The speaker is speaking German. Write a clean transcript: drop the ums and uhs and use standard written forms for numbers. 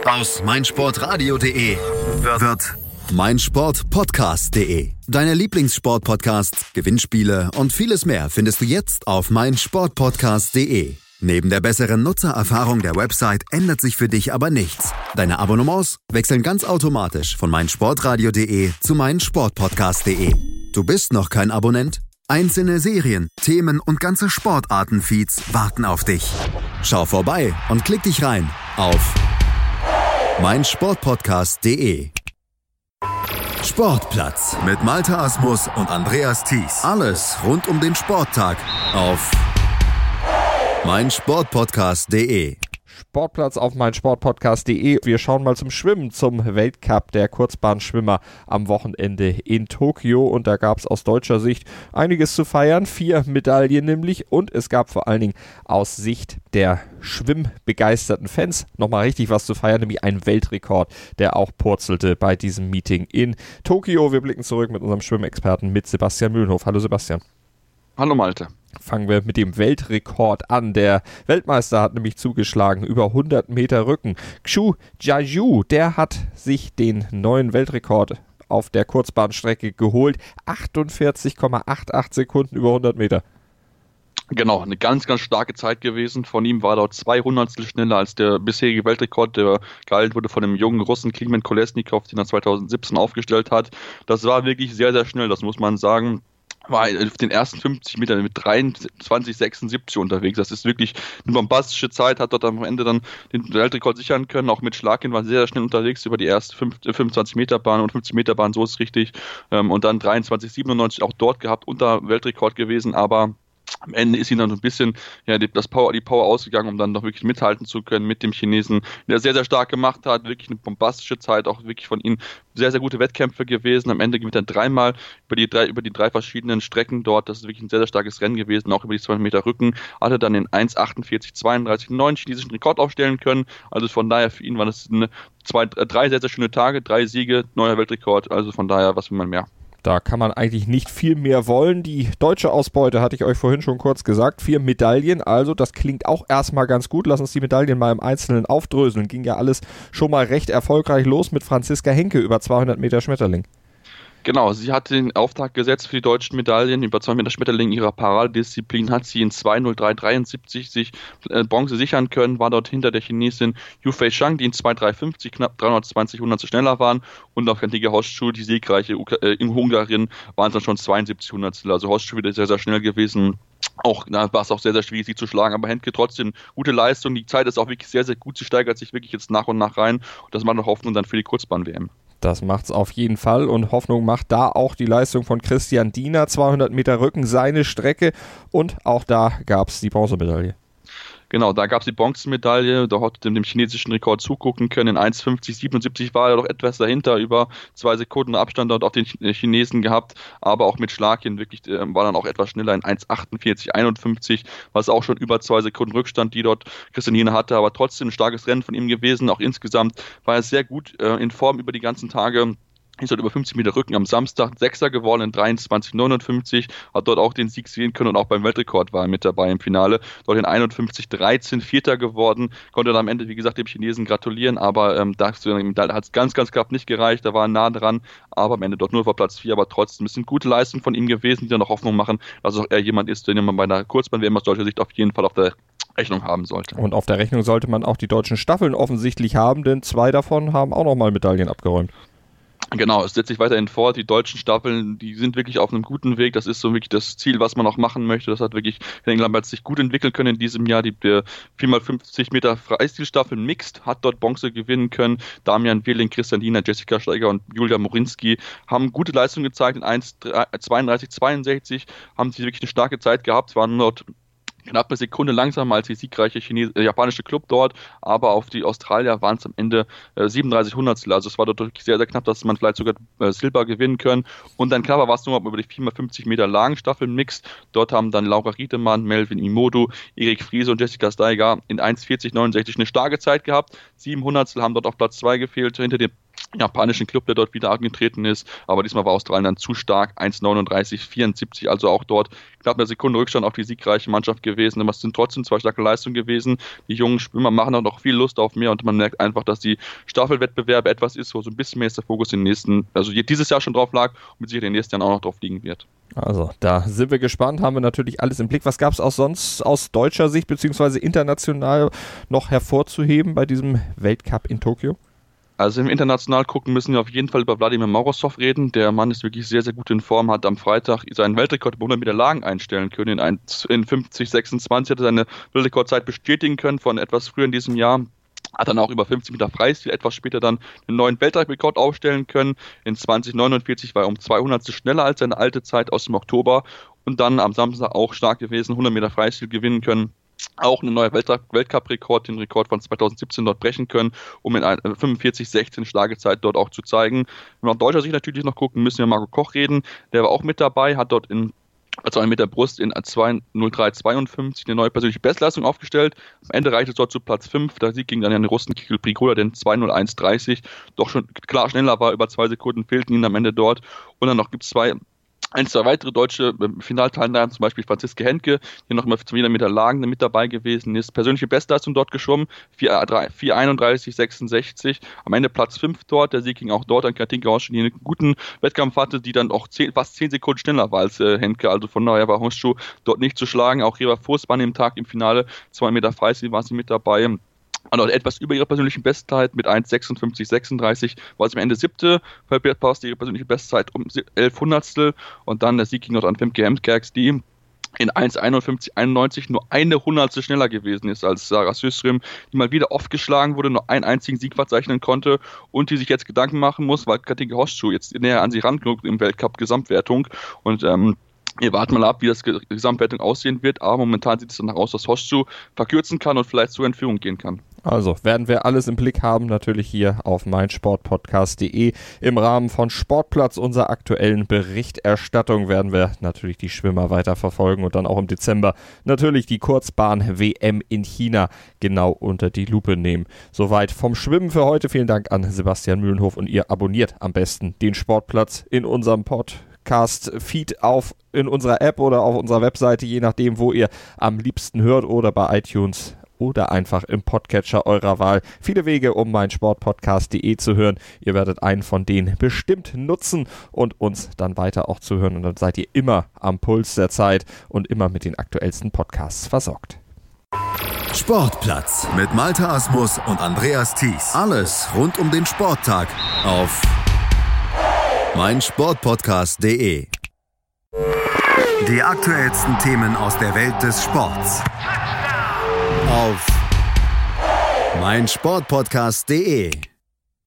Aus meinsportradio.de wird meinsportpodcast.de. Deine Lieblingssportpodcasts, Gewinnspiele und vieles mehr findest du jetzt auf meinsportpodcast.de. Neben der besseren Nutzererfahrung der Website ändert sich für dich aber nichts. Deine Abonnements wechseln ganz automatisch von meinsportradio.de zu meinsportpodcast.de. Du bist noch kein Abonnent? Einzelne Serien, Themen und ganze Sportarten-Feeds warten auf dich. Schau vorbei und klick dich rein auf meinsportpodcast.de. Sportplatz mit Malte Asmus und Andreas Thies. Alles rund um den Sporttag auf meinsportpodcast.de. Sportplatz auf meinsportpodcast.de. Wir schauen mal zum Schwimmen, zum Weltcup der Kurzbahnschwimmer am Wochenende in Tokio. Und da gab es aus deutscher Sicht einiges zu feiern. 4 Medaillen nämlich. Und es gab vor allen Dingen aus Sicht der schwimmbegeisterten Fans nochmal richtig was zu feiern, nämlich einen Weltrekord, der auch purzelte bei diesem Meeting in Tokio. Wir blicken zurück mit unserem Schwimmexperten, mit Sebastian Mühlenhof. Hallo Sebastian. Hallo Malte. Fangen wir mit dem Weltrekord an. Der Weltmeister hat nämlich zugeschlagen, über 100 Meter Rücken. Xu Jiaju, der hat sich den neuen Weltrekord auf der Kurzbahnstrecke geholt. 48,88 Sekunden über 100 Meter. Genau, eine ganz, ganz starke Zeit gewesen. Von ihm war dort 200 schneller als der bisherige Weltrekord, der gehalten wurde von dem jungen Russen Klimen Kolesnikov, den er 2017 aufgestellt hat. Das war wirklich sehr, sehr schnell, das muss man sagen. War auf den ersten 50 Metern mit 23,76 unterwegs. Das ist wirklich eine bombastische Zeit, hat dort am Ende dann den Weltrekord sichern können. Auch mit Schlagin war sehr, sehr schnell unterwegs über die erste 25 Meter Bahn und 50 Meter Bahn, so ist es richtig. Und dann 23,97 auch dort gehabt, unter Weltrekord gewesen, aber am Ende ist ihm dann so ein bisschen die Power ausgegangen, um dann noch wirklich mithalten zu können mit dem Chinesen, der sehr, sehr stark gemacht hat. Wirklich eine bombastische Zeit, auch wirklich von ihm sehr, sehr gute Wettkämpfe gewesen. Am Ende gewinnt er dreimal über die drei verschiedenen Strecken dort. Das ist wirklich ein sehr, sehr starkes Rennen gewesen, auch über die 200 Meter Rücken. Hatte dann den 1,48,32 neuen chinesischen Rekord aufstellen können. Also von daher für ihn waren das drei sehr, sehr schöne Tage, 3 Siege, neuer Weltrekord. Also von daher, was will man mehr? Da kann man eigentlich nicht viel mehr wollen. Die deutsche Ausbeute hatte ich euch vorhin schon kurz gesagt. 4 Medaillen, also das klingt auch erstmal ganz gut. Lass uns die Medaillen mal im Einzelnen aufdröseln. Ging ja alles schon mal recht erfolgreich los mit Franziska Henke über 200 Meter Schmetterling. Genau, sie hat den Auftrag gesetzt für die deutschen Medaillen. Über 200 Meter Schmetterling ihrer Paradisziplin hat sie in 2:03,73 sich Bronze sichern können, war dort hinter der Chinesin Yu Fei-Shang, die in 2:3,50 knapp 320 Hundertstel schneller waren, und auf Kantige Hosschu, die siegreiche Ungarin, waren es dann schon 72 Hundertstel. Also Hosschu wieder sehr, sehr schnell gewesen. Auch war es auch sehr, sehr schwierig, sie zu schlagen, aber Henke trotzdem gute Leistung. Die Zeit ist auch wirklich sehr, sehr gut. Sie steigert sich wirklich jetzt nach und nach rein. Und das macht noch Hoffnung dann für die Kurzbahn-WM. Das macht's auf jeden Fall, und Hoffnung macht da auch die Leistung von Christian Diener, 200 Meter Rücken, seine Strecke, und auch da gab's die Bronzemedaille. Genau, da gab es die Bronzemedaille, da hat dem chinesischen Rekord zugucken können. In 1,50,77 war er doch etwas dahinter, über 2 Sekunden Abstand dort auf den Chinesen gehabt, aber auch mit Schlagin wirklich war dann auch etwas schneller in 1,48,51, was auch schon über 2 Sekunden Rückstand, die dort Christian Diener hatte, aber trotzdem ein starkes Rennen von ihm gewesen. Auch insgesamt war er sehr gut in Form über die ganzen Tage. Ist dort über 50 Meter Rücken am Samstag Sechster geworden in 23,59, hat dort auch den Sieg sehen können und auch beim Weltrekord war er mit dabei im Finale. Dort in 51,13 Vierter geworden, konnte dann am Ende, wie gesagt, dem Chinesen gratulieren, aber da hat es ganz, ganz knapp nicht gereicht, da war er nah dran, aber am Ende dort nur vor Platz 4, aber trotzdem ist eine gute Leistung von ihm gewesen, die dann noch Hoffnung machen, dass auch er jemand ist, den man bei einer Kurzbahn-WM aus deutscher Sicht auf jeden Fall auf der Rechnung haben sollte. Und auf der Rechnung sollte man auch die deutschen Staffeln offensichtlich haben, denn 2 davon haben auch nochmal Medaillen abgeräumt. Genau, es setzt sich weiterhin fort. Die deutschen Staffeln, die sind wirklich auf einem guten Weg. Das ist so wirklich das Ziel, was man auch machen möchte. Das hat wirklich Henning Lambert sich gut entwickeln können in diesem Jahr. Die 4x50 Meter Freistilstaffel Mixed hat dort Bronze gewinnen können. Damian Wehling, Christian Diener, Jessica Steiger und Julia Morinski haben gute Leistungen gezeigt. In 1,32,62 haben sie wirklich eine starke Zeit gehabt. Waren dort knapp eine Sekunde langsamer als die siegreiche japanische Club dort, aber auf die Australier waren es am Ende 37 Hundertstel, also es war dort wirklich sehr, sehr knapp, dass man vielleicht sogar Silber gewinnen können. Und dann knapper war es nur über die 4x50 Meter Lagenstaffel Mixed. Dort haben dann Laura Riedemann, Melvin Imodu, Erik Friese und Jessica Steiger in 1,40,69 eine starke Zeit gehabt. 7 Hundertstel haben dort auf Platz 2 gefehlt, hinter dem japanischen Club, der dort wieder angetreten ist, aber diesmal war Australien dann zu stark, 1,39,74, also auch dort knapp eine Sekunde Rückstand auf die siegreiche Mannschaft gewesen, aber es sind trotzdem 2 starke Leistungen gewesen. Die jungen Schwimmer machen auch noch viel Lust auf mehr und man merkt einfach, dass die Staffelwettbewerbe etwas ist, wo so ein bisschen mehr ist der Fokus in den nächsten, also dieses Jahr schon drauf lag und mit Sicherheit in den nächsten Jahren auch noch drauf liegen wird. Also, da sind wir gespannt, haben wir natürlich alles im Blick. Was gab es auch sonst aus deutscher Sicht beziehungsweise international noch hervorzuheben bei diesem Weltcup in Tokio? Also im international gucken müssen wir auf jeden Fall über Wladimir Morozov reden. Der Mann ist wirklich sehr, sehr gut in Form, hat am Freitag seinen Weltrekord bei 100 Meter Lagen einstellen können. In 50,26 hat er seine Weltrekordzeit bestätigen können von etwas früher in diesem Jahr. Hat dann auch über 50 Meter Freistil etwas später dann einen neuen Weltrekord aufstellen können. In 2049 war er um 200 schneller als seine alte Zeit aus dem Oktober und dann am Samstag auch stark gewesen, 100 Meter Freistil gewinnen können. Auch ein neuer Weltcup-Rekord, den Rekord von 2017 dort brechen können, um in 45,16 Schlagezeit dort auch zu zeigen. Wenn wir aus deutscher Sicht natürlich noch gucken, müssen wir Marco Koch reden. Der war auch mit dabei, hat dort also mit der Brust in 2:03,52 eine neue persönliche Bestleistung aufgestellt. Am Ende reichte es dort zu Platz 5. Der Sieg ging dann an den Russen Kirill Prigoda, der in 2:01,30 doch schon klar schneller war. Über 2 Sekunden fehlten ihnen am Ende dort. Und dann noch gibt es zwei weitere deutsche Finalteilnehmer, zum Beispiel Franziska Henke, die noch mal wieder mit der Lagen mit dabei gewesen ist. Persönliche Bestleistung dort geschwommen, 4:31,66. Am Ende Platz 5 dort. Der Sieg ging auch dort an Katinka Hosschu, die einen guten Wettkampf hatte, die dann auch fast 10 Sekunden schneller war als Henke. Also von daher war Hosschu dort nicht zu schlagen. Auch Reva Voss war an dem Tag im Finale 2 Meter Freistil war sie mit dabei. Und auch etwas über ihrer persönlichen Bestzeit mit 1:56,36 war sie am Ende 7. Passte ihre persönliche Bestzeit um 11 Hundertstel und dann der Sieg ging dort an Femke Hemskerks, die in 1:51,91 nur 1 Hundertstel schneller gewesen ist als Sarah Sjöström, die mal wieder oft geschlagen wurde, nur einen einzigen Sieg verzeichnen konnte und die sich jetzt Gedanken machen muss, weil Katinka Hosschu jetzt näher an sie rankommt im Weltcup-Gesamtwertung und wir warten mal ab, wie das Gesamtwertung aussehen wird, aber momentan sieht es danach aus, dass Hosschu verkürzen kann und vielleicht zur Entführung gehen kann. Also werden wir alles im Blick haben, natürlich hier auf meinsportpodcast.de. Im Rahmen von Sportplatz, unserer aktuellen Berichterstattung, werden wir natürlich die Schwimmer weiter verfolgen und dann auch im Dezember natürlich die Kurzbahn-WM in China genau unter die Lupe nehmen. Soweit vom Schwimmen für heute. Vielen Dank an Sebastian Mühlenhof und ihr abonniert am besten den Sportplatz in unserem Podcast-Feed in unserer App oder auf unserer Webseite, je nachdem, wo ihr am liebsten hört oder bei iTunes oder einfach im Podcatcher eurer Wahl. Viele Wege, um meinsportpodcast.de zu hören. Ihr werdet einen von denen bestimmt nutzen und uns dann weiter auch zu hören. Und dann seid ihr immer am Puls der Zeit und immer mit den aktuellsten Podcasts versorgt. Sportplatz mit Malte Asmus und Andreas Thies. Alles rund um den Sporttag auf meinsportpodcast.de. Die aktuellsten Themen aus der Welt des Sports auf meinsportpodcast.de.